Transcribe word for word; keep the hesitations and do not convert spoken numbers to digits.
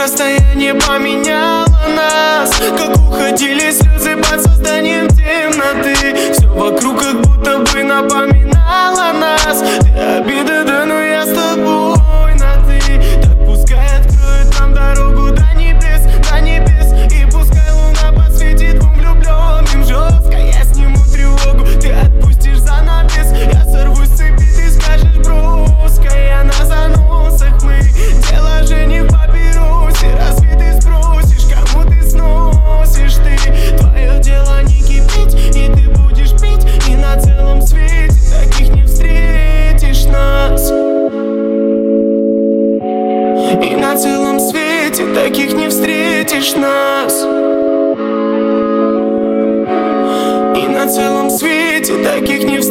расстояние поменяло нас, как уходили слезы под созданием темноты. Все вокруг как будто бы напоминало нас. Ты обида, да, но я с тобой на ты. Так пускай откроет нам дорогу до небес, до небес. И пускай луна посветит двум влюбленным жестко. Я сниму тревогу, ты отпустишь занавес. Я сорвусь с цепи, ты скажешь броско. Я на заносах, мы дело же не в папиросе. Разве ты спросишь, кому ты сносишь ты? Твое дело не кипеть, и ты будешь пить. И на целом свете таких не встретишь нас. И на целом свете таких не встретишь нас. И на целом свете таких не встретишь.